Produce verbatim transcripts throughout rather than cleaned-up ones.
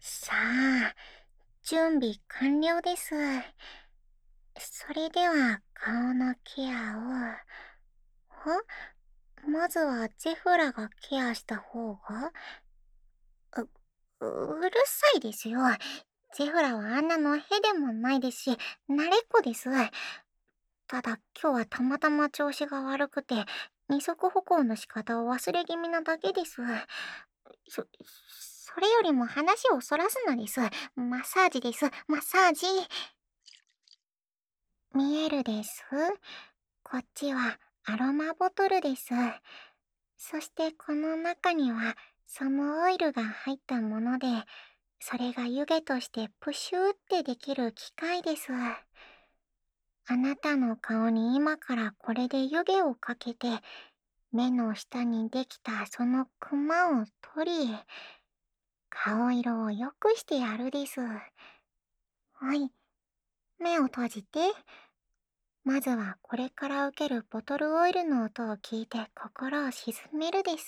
さあ、準備完了です。それでは顔のケアを。はまずはゼフラがケアした方が。う、うるさいですよ。ゼフラはあんなのへでもないですし、慣れっこです。ただ今日はたまたま調子が悪くて、二足歩行の仕方を忘れ気味なだけです。そ、それよりも話をそらすのです。マッサージです。マッサージ。見えるです。こっちはアロマボトルです。そしてこの中にはそのオイルが入ったもので、それが湯気としてプシューってできる機械です。あなたの顔に今からこれで湯気をかけて、目の下にできたそのクマを取り、顔色を良くしてやるです。はい、目を閉じて。まずはこれから受けるボトルオイルの音を聞いて心を静めるです。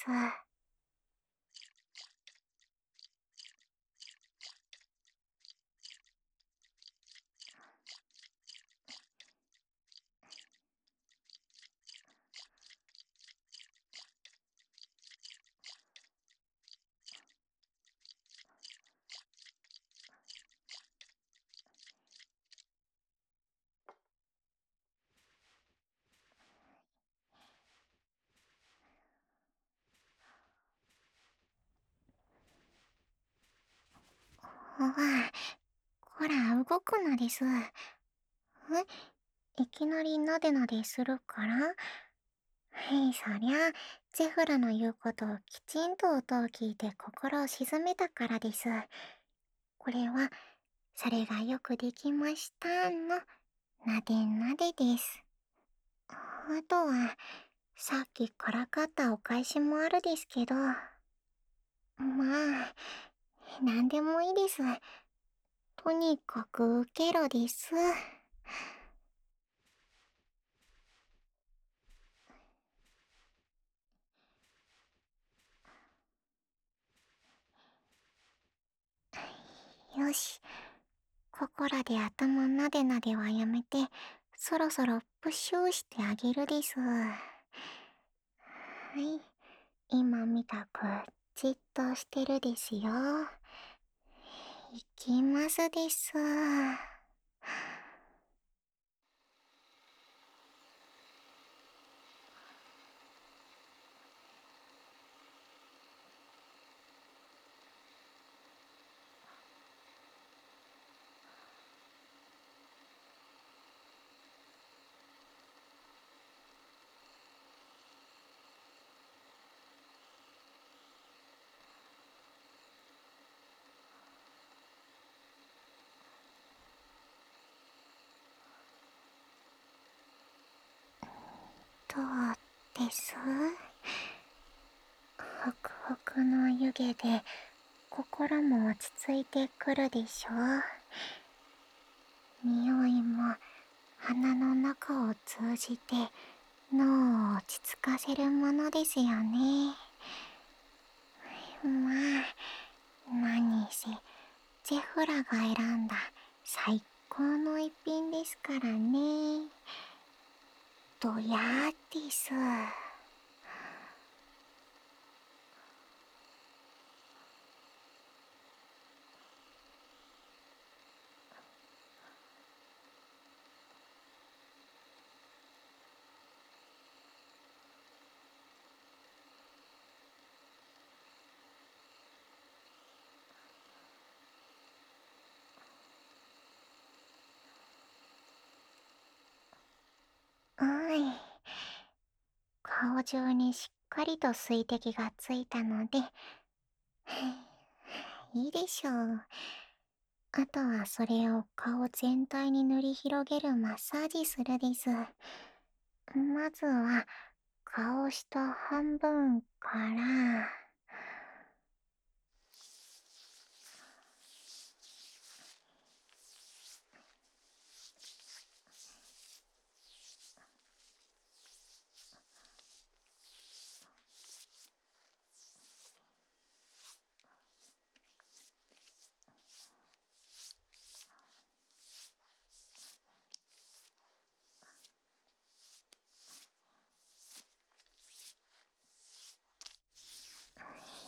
ほわ、こら動くのです。え、いきなりなでなでするから。はい、そりゃ、ゼフラの言うことをきちんと音を聞いて心を静めたからです。これは、それがよくできましたの、なでなでです。あとは、さっきからかったお返しもあるですけど、まあ、なんでもいいです。とにかく受けろです。よし。ここらで頭なでなではやめて、そろそろプッシュしてあげるです。はい。今みたく、じっとしてるですよ。いきますです。どうです？ホクホクの湯気で心も落ち着いてくるでしょう。匂いも鼻の中を通じて脳を落ち着かせるものですよね。まあ、何せゼフラが選んだ最高の一品ですからね。ドヤーです。うん。顔中にしっかりと水滴がついたので、いいでしょう。あとはそれを顔全体に塗り広げるマッサージするです。まずは顔下半分から。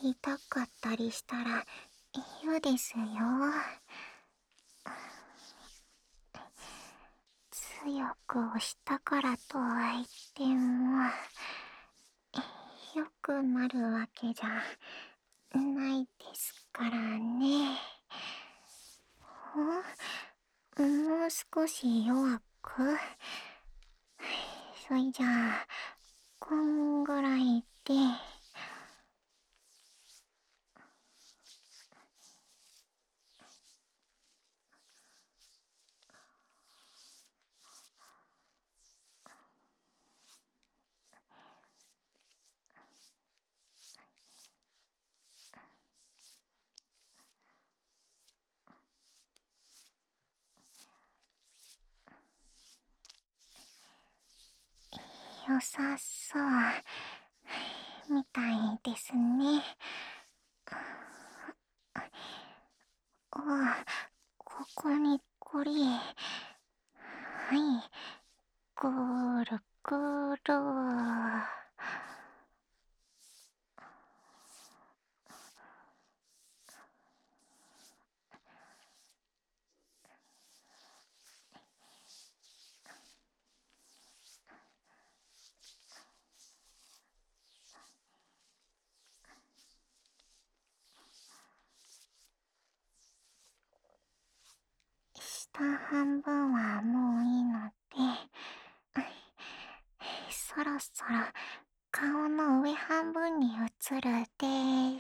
痛かったりしたら嫌ですよ。強く押したからとはいっても、良くなるわけじゃないですからね。お、もう少し弱く。そいじゃあ、こんぐらいで。良さそうみたいですね。あ、ここにこり。はい、ぐるぐる。下半分はもういいので、そろそろ顔の上半分に移るです。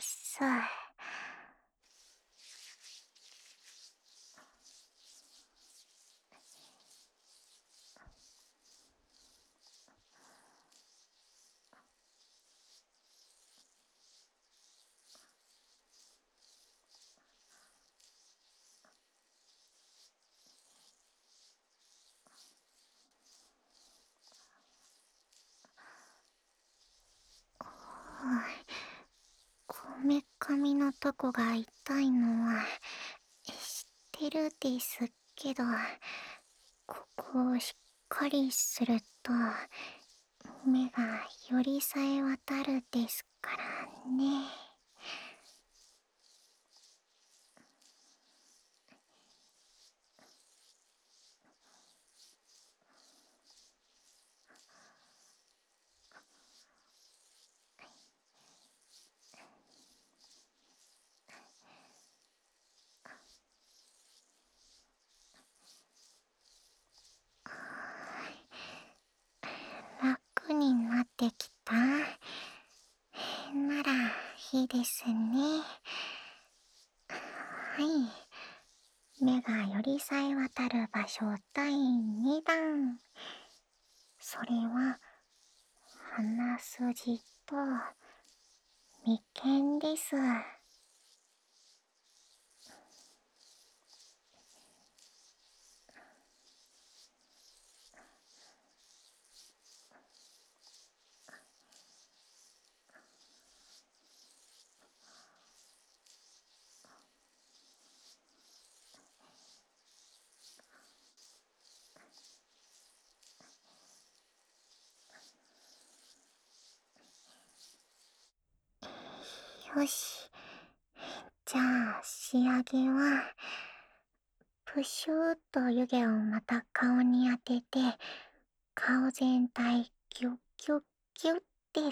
こめかみのとこが痛いのは知ってるですけど、ここをしっかりすると目がよりさえ渡るですからね。楽になってきたならいいですね。はい、目がよりさえ渡る場所だいにだん。それは鼻筋と眉間です。よし、じゃあ仕上げはプシューっと湯気をまた顔に当てて、顔全体ギュッギュッギュッです。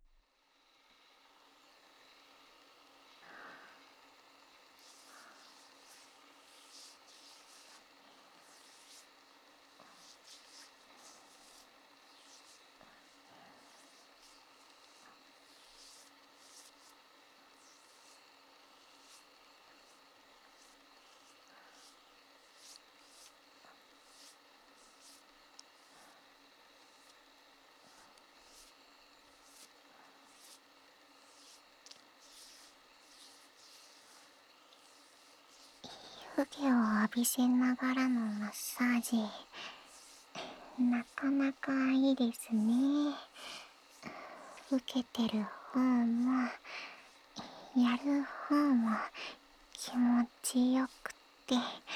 湯気を浴びせながらのマッサージ、なかなかいいですね。受けてる方もやる方も気持ちよくて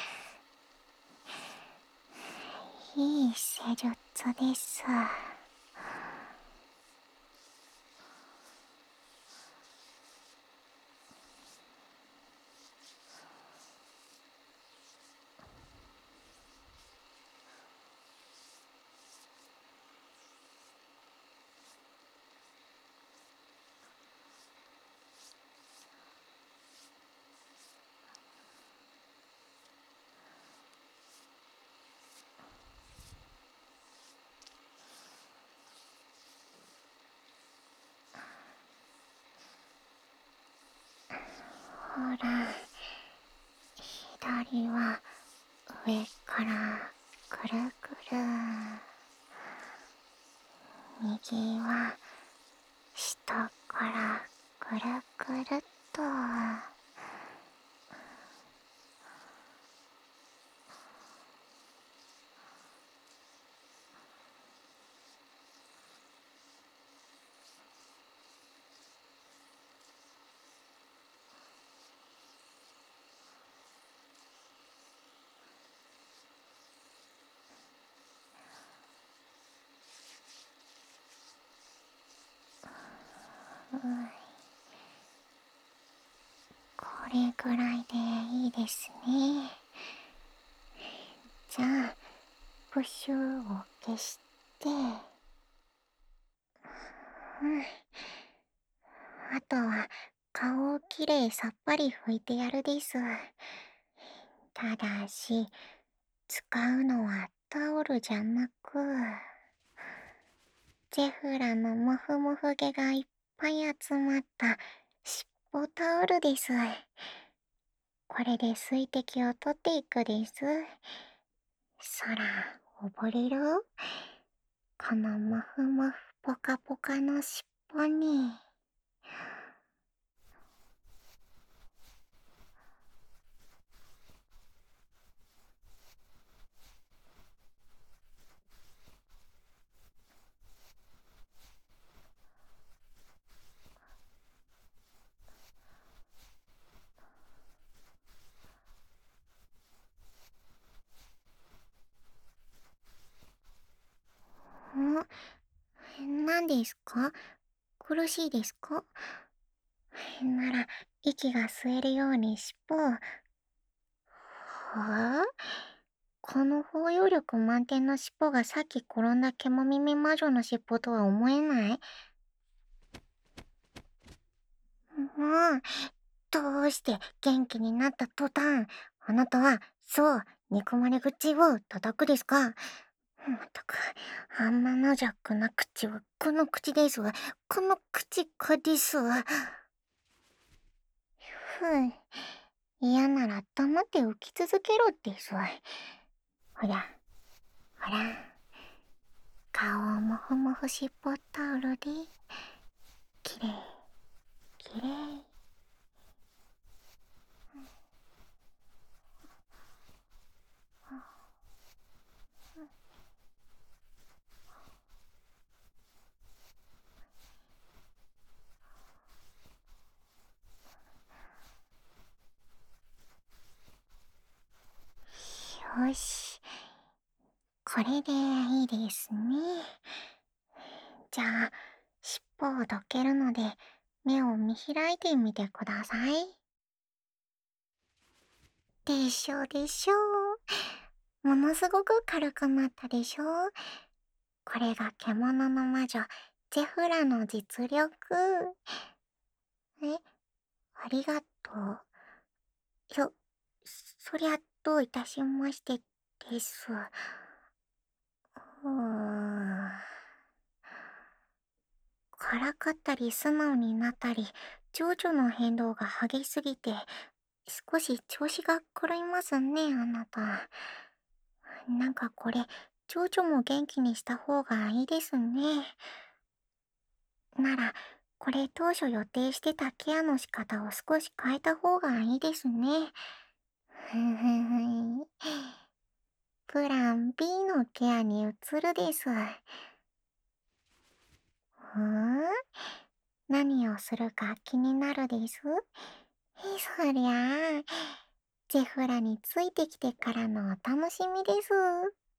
いい施術です。 ほら、左は上からくるくる、右は下からくるくるっと。うん、これぐらいでいいですね。じゃあプッシュを消して、うん、あとは顔をきれいさっぱり拭いてやるです。ただし使うのはタオルじゃなく、ジェフラのモフモフ毛がいっぱい集まったしっぽタオルです。これで水滴を取っていくです。そら、溺れる？このモフモフポカポカのしっぽに。ん？何ですか？苦しいですか？なら、息が吸えるように尻尾を。はあ？この包容力満点の尻尾がさっき転んだ獣耳魔女の尻尾とは思えない？もう、どうして元気になった途端、あなたは、そう、憎まれ口を叩くですか？まったく、あんまの弱な口はこの口ですわ。この口かですわ。ふん。嫌なら黙って浮き続けろですわ。ほら、ほら。顔をもふもふしっぽタオルで、きれい、きれい。よし。これでいいですね。じゃあ、尻尾をどけるので、目を見開いてみてください。でしょでしょう。ものすごく軽くなったでしょう。これが獣の魔女、ジェフラの実力。え、ありがとう。そ、そりゃどういたしましてです。うーん。からかったり素直になったり、情緒の変動が激しすぎて、少し調子が狂いますね、あなた。なんかこれ、情緒も元気にした方がいいですね。なら、これ当初予定してたケアの仕方を少し変えた方がいいですね。ふんふんふん。プラン ビー のケアに移るです。ふーん？何をするか気になるです。そりゃあ、ジェフラについてきてからのお楽しみです。